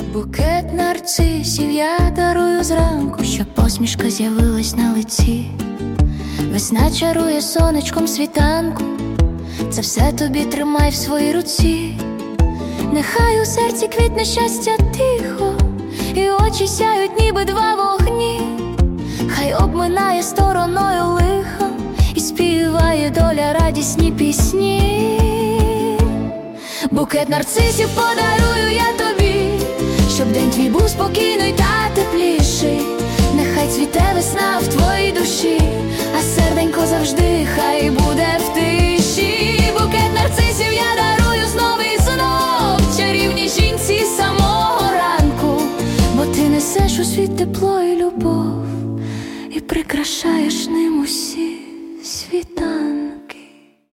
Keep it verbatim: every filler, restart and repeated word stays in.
Букет нарцисів я дарую зранку, щоб посмішка з'явилась на лиці. Весна чарує сонечком світанку, це все тобі тримай в своїй руці. Нехай у серці квітне щастя тихо, і очі сяють ніби два вогні. Хай обминає стороною лихо, і співає доля радісні пісні. Букет нарцисів подарую я тобі, щоб день твій був спокійний та тепліший. Нехай цвіте весна в твоїй душі, а серденько завжди хай буде в тиші. Букет нарцисів я дарую знов і знов чарівній жінці з самого ранку, бо ти несеш у світ тепло і любов, і прикрашаєш ним усі.